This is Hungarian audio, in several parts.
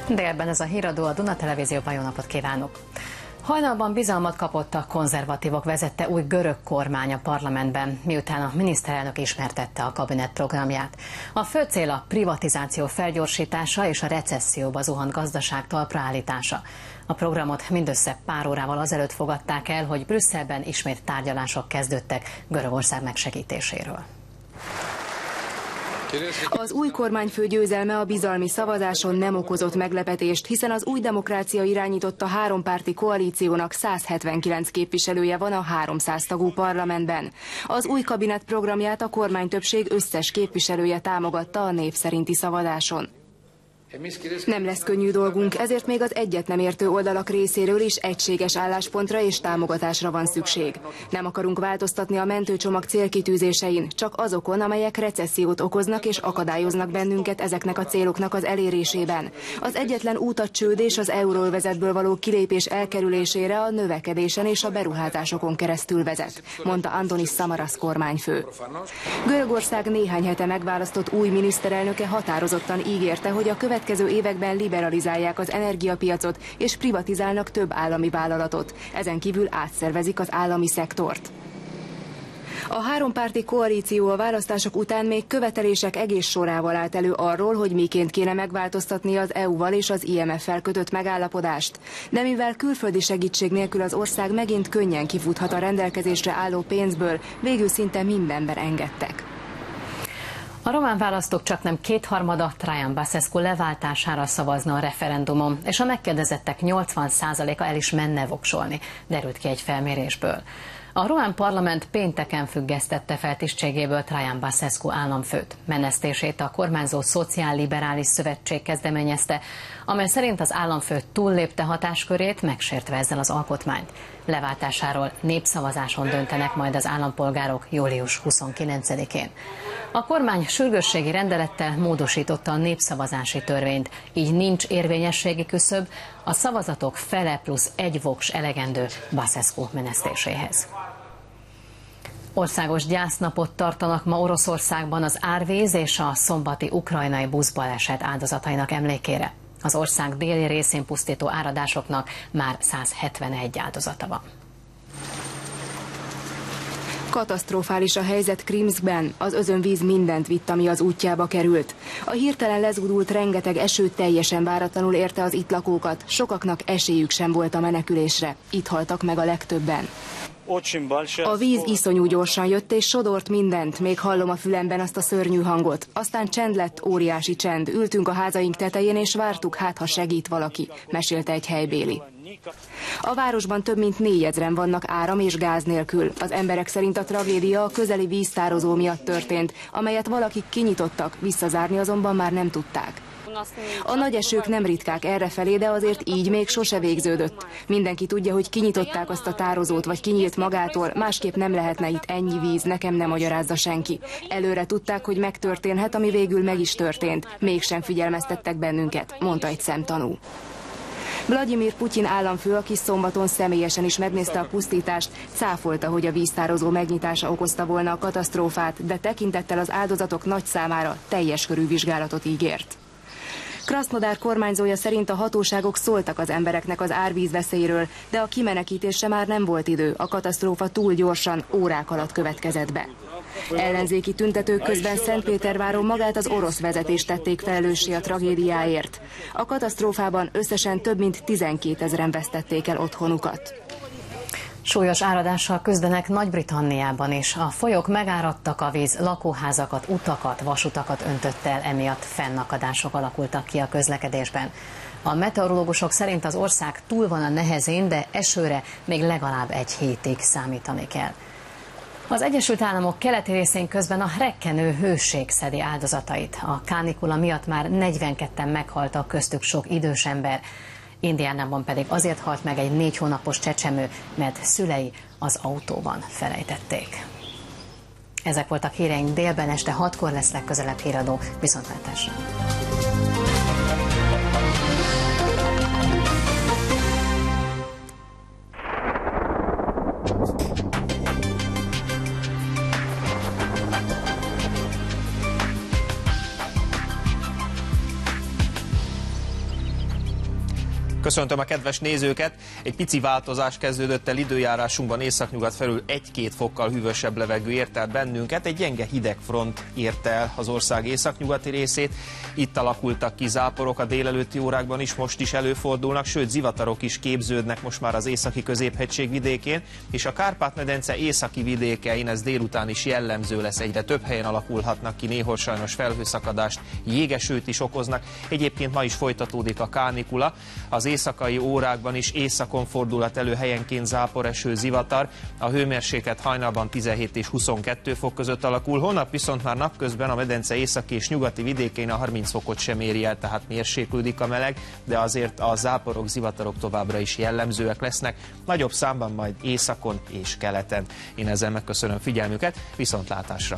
Délben ez a híradó, a Duna Televízióban. Jó napot kívánok! Hajnalban bizalmat kapott a konzervatívok vezette új görög kormány a parlamentben, miután a miniszterelnök ismertette a kabinet programját. A fő cél a privatizáció felgyorsítása és a recesszióba zuhant gazdaság talpraállítása. A programot mindössze pár órával azelőtt fogadták el, hogy Brüsszelben ismét tárgyalások kezdődtek Görögország megsegítéséről. Az új kormányfő győzelme a bizalmi szavazáson nem okozott meglepetést, hiszen az Új Demokrácia irányította hárompárti koalíciónak 179 képviselője van a 300 tagú parlamentben. Az új kabinet programját a kormánytöbbség összes képviselője támogatta a név szerinti szavazáson. Nem lesz könnyű dolgunk, ezért még az egyet nem értő oldalak részéről is egységes álláspontra és támogatásra van szükség. Nem akarunk változtatni a mentőcsomag célkitűzésein, csak azokon, amelyek recessziót okoznak és akadályoznak bennünket ezeknek a céloknak az elérésében. Az egyetlen út a csőd és az euróövezetből való kilépés elkerülésére a növekedésen és a beruházásokon keresztül vezet, mondta Antonis Samaras kormányfő. Görögország néhány hete megválasztott új miniszterelnöke határozottan ígérte, hogy a következő években liberalizálják az energiapiacot és privatizálnak több állami vállalatot. Ezen kívül átszervezik az állami szektort. A hárompárti koalíció a választások után még követelések egész sorával állt elő arról, hogy miként kéne megváltoztatni az EU-val és az IMF-fel kötött megállapodást. De mivel külföldi segítség nélkül az ország megint könnyen kifuthat a rendelkezésre álló pénzből, végül szinte mindenben engedtek. A román választók csaknem kétharmada Traian Basescu leváltására szavazna a referendumon, és a megkérdezettek 80%-a el is menne voksolni, derült ki egy felmérésből. A román parlament pénteken függesztette fel tisztségéből Traian Basescu államfőt. Menesztését a kormányzó Szociálliberális Szövetség kezdeményezte, amely szerint az államfő túllépte hatáskörét, megsértve ezzel az alkotmányt. Leváltásáról népszavazáson döntenek majd az állampolgárok július 29-én. A kormány sürgősségi rendelettel módosította a népszavazási törvényt, így nincs érvényességi küszöb, a szavazatok fele plusz egy voks elegendő Basescu menesztéséhez. Országos gyásznapot tartanak ma Oroszországban az árvíz és a szombati ukrajnai buszbaleset áldozatainak emlékére. Az ország déli részén pusztító áradásoknak már 171 áldozata van. Katasztrofális a helyzet Krimszkben, az özönvíz mindent vitt, ami az útjába került. A hirtelen lezúdult rengeteg eső teljesen váratlanul érte az itt lakókat, sokaknak esélyük sem volt a menekülésre, itt haltak meg a legtöbben. A víz iszonyú gyorsan jött és sodort mindent, még hallom a fülemben azt a szörnyű hangot. Aztán csend lett, óriási csend, ültünk a házaink tetején és vártuk, hát ha segít valaki, mesélte egy helybéli. A városban több mint 4000-en vannak áram és gáz nélkül. Az emberek szerint a tragédia a közeli víztározó miatt történt, amelyet valakik kinyitottak, visszazárni azonban már nem tudták. A nagy esők nem ritkák errefelé, de azért így még sose végződött. Mindenki tudja, hogy kinyitották azt a tározót, vagy kinyílt magától, másképp nem lehetne itt ennyi víz, nekem nem magyarázza senki. Előre tudták, hogy megtörténhet, ami végül meg is történt. Mégsem figyelmeztettek bennünket, mondta egy szemtanú. Vladimir Putyin államfő, aki szombaton személyesen is megnézte a pusztítást, cáfolta, hogy a víztározó megnyitása okozta volna a katasztrófát, de tekintettel az áldozatok nagy számára teljes körű vizsgálatot ígért. Krasznodar kormányzója szerint a hatóságok szóltak az embereknek az árvíz veszélyről, de a kimenekítésre már nem volt idő, a katasztrófa túl gyorsan, órák alatt következett be. Ellenzéki tüntetők közben Szentpéterváron magát az orosz vezetést tették felelőssé a tragédiáért. A katasztrófában összesen több mint 12 000-en vesztették el otthonukat. Súlyos áradással küzdenek Nagy-Britanniában is. A folyók megáradtak, a víz lakóházakat, utakat, vasutakat öntött el, emiatt fennakadások alakultak ki a közlekedésben. A meteorológusok szerint az ország túl van a nehezén, de esőre még legalább egy hétig számítani kell. Az Egyesült Államok keleti részén közben a rekkenő hőség szedi áldozatait. A kánikula miatt már 42-en meghaltak, köztük sok idős ember. Indiánában pedig azért halt meg egy 4 hónapos csecsemő, mert szülei az autóban felejtették. Ezek voltak híreink délben, este 6-kor lesz legközelebb híradó. Viszontlátásra! Köszöntöm a kedves nézőket! Egy pici változás kezdődött el időjárásunkban, északnyugat felül 1-2 fokkal hűvösebb levegő ért el bennünket. Egy gyenge hidegfront érte el az ország északnyugati részét. Itt alakultak ki záporok a délelőtti órákban is, most is előfordulnak, sőt zivatarok is képződnek most már az északi középhegység vidékén, és a Kárpát-medence északi vidékein ez délután is jellemző lesz. Egyre több helyen alakulhatnak ki, néhol sajnos felhőszakadást, jégesőt is okoznak. Egyébként ma is folytatódik a kánikula. Az éjszakai órákban is északon fordulhat elő helyenként záporeső, zivatar. A hőmérséklet hajnalban 17 és 22 fok között alakul. Holnap viszont már napközben a medence északi és nyugati vidékein a 30 fokot sem éri el, tehát mérséklődik a meleg, de azért a záporok, zivatarok továbbra is jellemzőek lesznek, nagyobb számban majd északon és keleten. Én ezzel megköszönöm figyelmüket, viszontlátásra!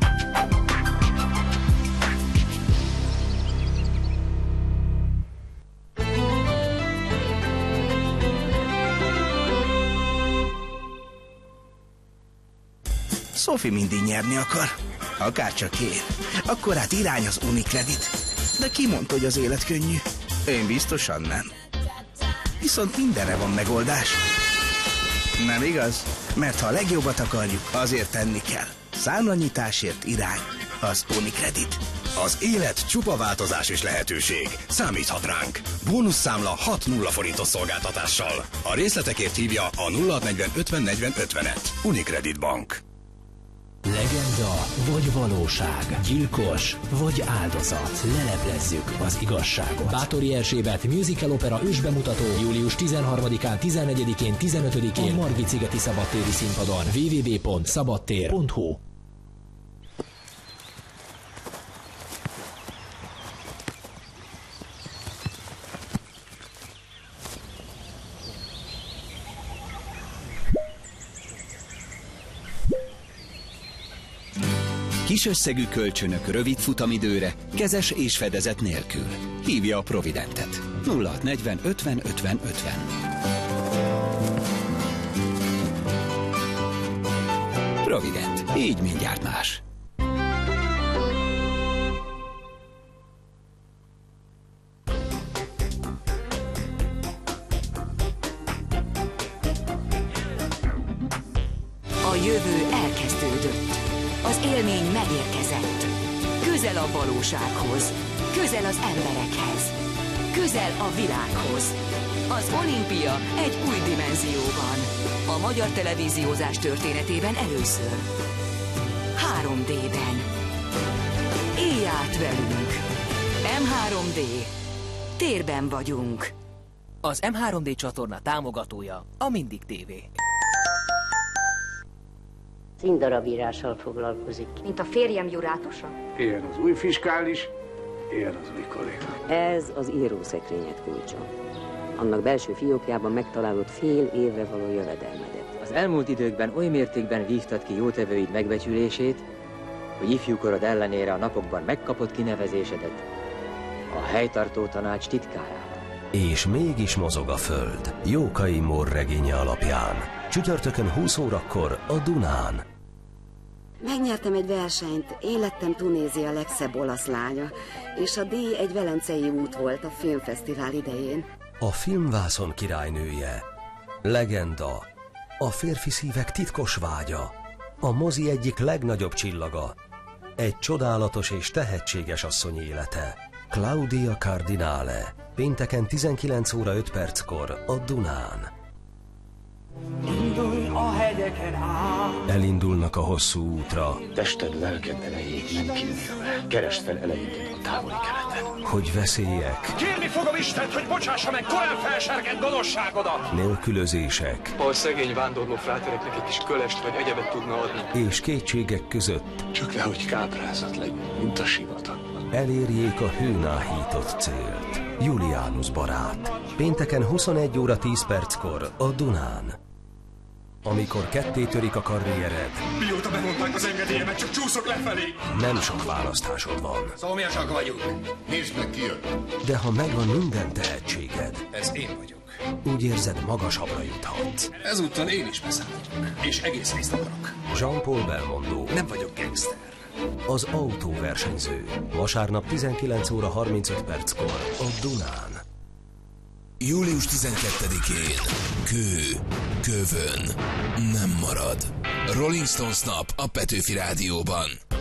Sophie mindig nyerni akar. Akárcsak ér. Akkor hát irány az Unicredit. De ki mondta, hogy az élet könnyű? Én biztosan nem. Viszont mindenre van megoldás. Nem igaz? Mert ha a legjobbat akarjuk, azért tenni kell. Számlanyításért irány az Unicredit. Az élet csupa változás és lehetőség. Számíthat ránk. Bónuszszámla 6-0 forintos szolgáltatással. A részletekért hívja a 0640 50 40 50-et. Unicredit Bank. Legenda vagy valóság, gyilkos vagy áldozat. Leleplezzük az igazságot. Báthori Erzsébet musical opera ősbemutató július 13-án, 14-én, 15-én a Margit-szigeti szabadtéri színpadon. www.szabadtér.hu. Kis összegű kölcsönök rövid futamidőre, kezes és fedezet nélkül. Hívja a Providentet. 0640 50 50 50. Provident. Így mindjárt más. A jövő elkezdődött. Az élmény megérkezett. Közel a valósághoz. Közel az emberekhez. Közel a világhoz. Az olimpia egy új dimenzióban. A magyar televíziózás történetében először. 3D-ben. Élj át velünk. M3D. Térben vagyunk. Az M3D csatorna támogatója a Mindig TV. Színdarabírással foglalkozik. Mint a férjem jurátusa. Ilyen az új fiskális, ilyen az új kolléga. Ez az írószekrényed kulcsa. Annak belső fiókjában megtalálod fél évre való jövedelmedet. Az elmúlt időkben oly mértékben vívtad ki jótevőid megbecsülését, hogy ifjúkorod ellenére a napokban megkapott kinevezésedet a helytartó tanács titkárává. És mégis mozog a föld. Jókai Mór regénye alapján. Csütörtökön 20 órakor a Dunán. Megnyertem egy versenyt, én lettem Tunézia legszebb olasz lánya, és a díj egy velencei út volt a filmfesztivál idején. A filmvászon királynője. Legenda. A férfi szívek titkos vágya. A mozi egyik legnagyobb csillaga. Egy csodálatos és tehetséges asszony élete. Claudia Cardinale. Pénteken 19 óra 5 perckor a Dunán. Indulj a hegyeken át. Elindulnak a hosszú útra. Tested, lelked erejét nem kímélve. Keresd fel elejédet a távoli keleten. Hogy veszélyek. Kérni fogom Istent, hogy bocsássa meg korán felsergett gonoszságodat. Nélkülözések. Ha a szegény vándorló frátereknek egy kis kölest vagy egyebet tudna adni. És kétségek között. Csak nehogy káprázat legyen, mint a sivatagban. Elérjék a hőn áhított célt. Julianus barát. Pénteken 21 óra 10 perckor a Dunán. Amikor ketté törik a karriered. Mióta bemondták az engedélyemet, csak csúszok lefelé. Nem sok választásod van. Szomjasak vagyunk. Nézd meg, ki jön. De ha megvan minden tehetséged, ez én vagyok. úgy érzed, magasabbra juthatsz. Ezúttal én is beszállok. És egész részt akarok. Jean-Paul Belmondo. Nem vagyok gangster. Az autóversenyző. Vasárnap 19 óra 35 perckor a Dunán. Július 12-én kövön nem marad. Rolling Stones nap a Petőfi Rádióban.